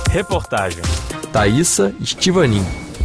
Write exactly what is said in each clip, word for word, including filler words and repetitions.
Reportagem Thaísa Estivanin.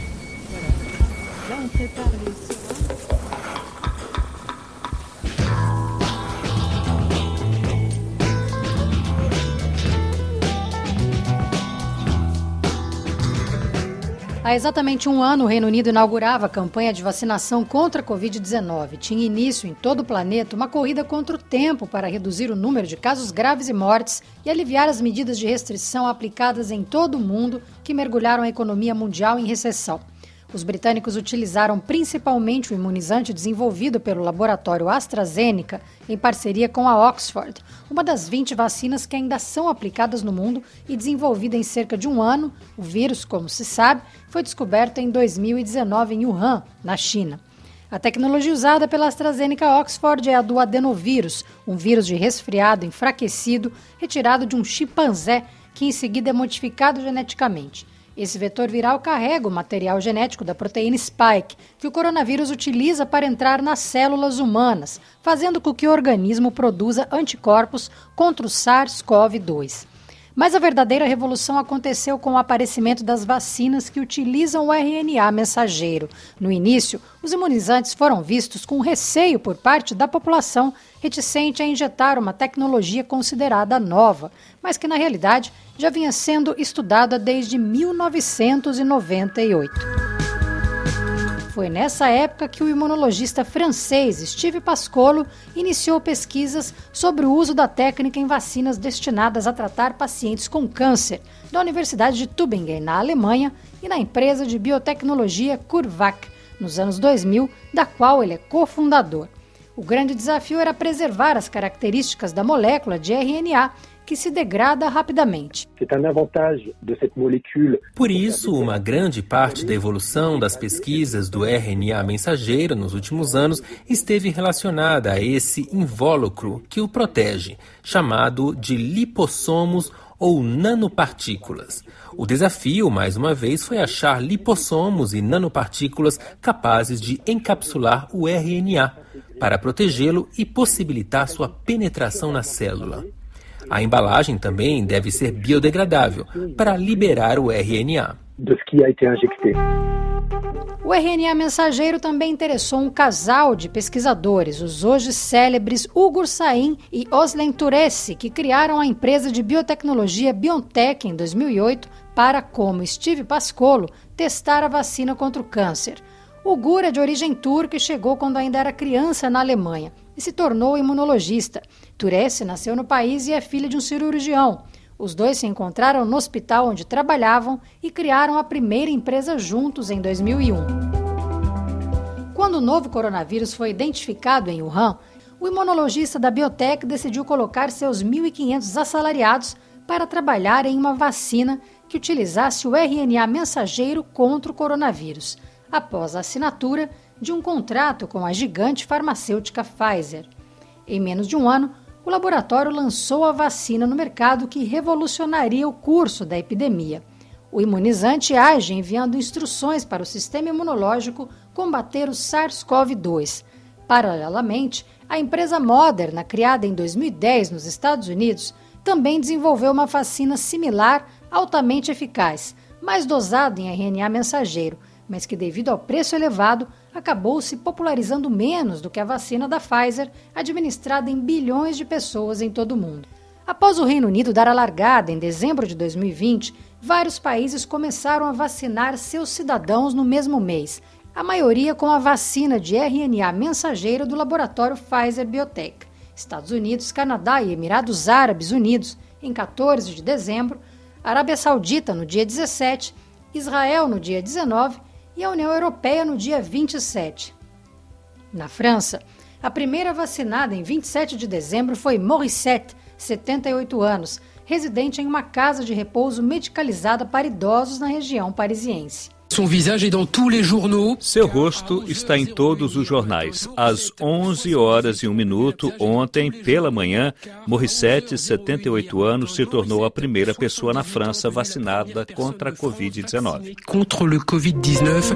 Há exatamente um ano, o Reino Unido inaugurava a campanha de vacinação contra a covid dezenove. Tinha início em todo o planeta uma corrida contra o tempo para reduzir o número de casos graves e mortes e aliviar as medidas de restrição aplicadas em todo o mundo que mergulharam a economia mundial em recessão. Os britânicos utilizaram principalmente o imunizante desenvolvido pelo laboratório AstraZeneca em parceria com a Oxford, uma das vinte vacinas que ainda são aplicadas no mundo e desenvolvida em cerca de um ano. O vírus, como se sabe, foi descoberto em dois mil e dezenove em Wuhan, na China. A tecnologia usada pela AstraZeneca Oxford é a do adenovírus, um vírus de resfriado enfraquecido retirado de um chimpanzé que em seguida é modificado geneticamente. Esse vetor viral carrega o material genético da proteína spike, que o coronavírus utiliza para entrar nas células humanas, fazendo com que o organismo produza anticorpos contra o SARS-CoV dois. Mas a verdadeira revolução aconteceu com o aparecimento das vacinas que utilizam o R N A mensageiro. No início, os imunizantes foram vistos com receio por parte da população, reticente a injetar uma tecnologia considerada nova, mas que na realidade já vinha sendo estudada desde mil novecentos e noventa e oito. Foi nessa época que o imunologista francês Steve Pascolo iniciou pesquisas sobre o uso da técnica em vacinas destinadas a tratar pacientes com câncer, da Universidade de Tübingen, na Alemanha, e na empresa de biotecnologia CureVac, nos anos dois mil, da qual ele é cofundador. O grande desafio era preservar as características da molécula de R N A, que se degrada rapidamente. Por isso, uma grande parte da evolução das pesquisas do R N A mensageiro nos últimos anos esteve relacionada a esse invólucro que o protege, chamado de lipossomos ou nanopartículas. O desafio, mais uma vez, foi achar lipossomos e nanopartículas capazes de encapsular o R N A, para protegê-lo e possibilitar sua penetração na célula. A embalagem também deve ser biodegradável para liberar o R N A. O R N A mensageiro também interessou um casal de pesquisadores, os hoje célebres Ugur Sahin e Özlem Türeci, que criaram a empresa de biotecnologia BioNTech em dois mil e oito para, como Steve Pascolo, testar a vacina contra o câncer. Ugur é de origem turca e chegou quando ainda era criança na Alemanha e se tornou imunologista. Türeci nasceu no país e é filha de um cirurgião. Os dois se encontraram no hospital onde trabalhavam e criaram a primeira empresa juntos em dois mil e um. Quando o novo coronavírus foi identificado em Wuhan, o imunologista da Biotech decidiu colocar seus mil e quinhentos assalariados para trabalhar em uma vacina que utilizasse o R N A mensageiro contra o coronavírus, após a assinatura de um contrato com a gigante farmacêutica Pfizer. Em menos de um ano, o laboratório lançou a vacina no mercado que revolucionaria o curso da epidemia. O imunizante age enviando instruções para o sistema imunológico combater o SARS-CoV dois. Paralelamente, a empresa Moderna, criada em dois mil e dez nos Estados Unidos, também desenvolveu uma vacina similar, altamente eficaz, mais dosada em R N A mensageiro, mas que, devido ao preço elevado, acabou se popularizando menos do que a vacina da Pfizer, administrada em bilhões de pessoas em todo o mundo. Após o Reino Unido dar a largada em dezembro de dois mil e vinte, vários países começaram a vacinar seus cidadãos no mesmo mês, a maioria com a vacina de R N A mensageiro do laboratório Pfizer-Biotech. Estados Unidos, Canadá e Emirados Árabes Unidos, em quatorze de dezembro, Arábia Saudita no dia dezessete, Israel no dia dezenove e a União Europeia no dia vinte e sete. Na França, a primeira vacinada em vinte e sete de dezembro foi Morissette, setenta e oito anos, residente em uma casa de repouso medicalizada para idosos na região parisiense. Seu rosto está em todos os jornais. Às onze horas e um minuto, ontem, pela manhã, Morissette, setenta e oito anos, se tornou a primeira pessoa na França vacinada contra a covid dezenove. Contra o covid dezenove.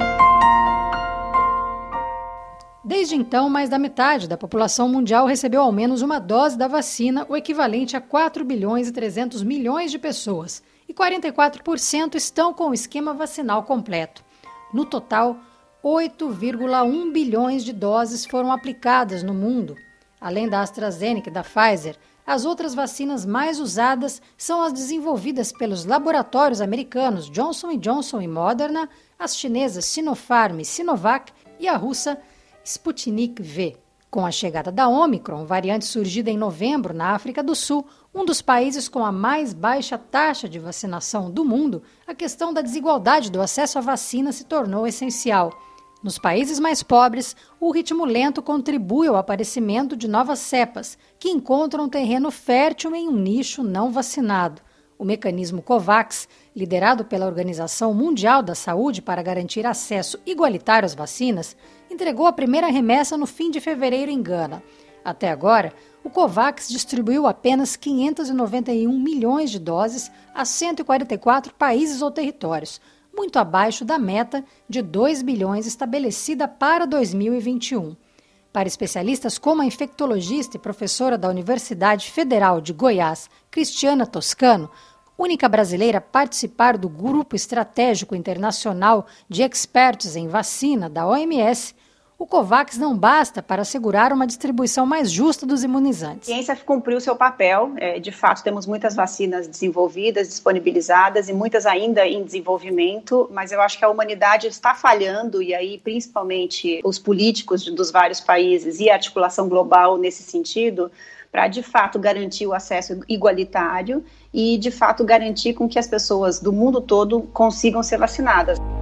Desde então, mais da metade da população mundial recebeu ao menos uma dose da vacina, o equivalente a quatro bilhões e trezentos milhões de pessoas. E quarenta e quatro por cento estão com o esquema vacinal completo. No total, oito vírgula um bilhões de doses foram aplicadas no mundo. Além da AstraZeneca e da Pfizer, as outras vacinas mais usadas são as desenvolvidas pelos laboratórios americanos Johnson and Johnson e Moderna, as chinesas Sinopharm e Sinovac e a russa Sputnik V. Com a chegada da Omicron, variante surgida em novembro na África do Sul, um dos países com a mais baixa taxa de vacinação do mundo, a questão da desigualdade do acesso à vacina se tornou essencial. Nos países mais pobres, o ritmo lento contribui ao aparecimento de novas cepas, que encontram terreno fértil em um nicho não vacinado. O mecanismo COVAX, liderado pela Organização Mundial da Saúde para garantir acesso igualitário às vacinas, entregou a primeira remessa no fim de fevereiro em Gana. Até agora, o COVAX distribuiu apenas quinhentos e noventa e um milhões de doses a cento e quarenta e quatro países ou territórios, muito abaixo da meta de dois bilhões estabelecida para dois mil e vinte e um. Para especialistas como a infectologista e professora da Universidade Federal de Goiás, Cristiana Toscano, única brasileira a participar do Grupo Estratégico Internacional de Expertos em Vacina da O M S, o COVAX não basta para assegurar uma distribuição mais justa dos imunizantes. A ciência cumpriu seu papel. É, de fato, temos muitas vacinas desenvolvidas, disponibilizadas e muitas ainda em desenvolvimento, mas eu acho que a humanidade está falhando, e aí principalmente os políticos dos vários países e a articulação global nesse sentido, para de fato garantir o acesso igualitário e de fato garantir com que as pessoas do mundo todo consigam ser vacinadas.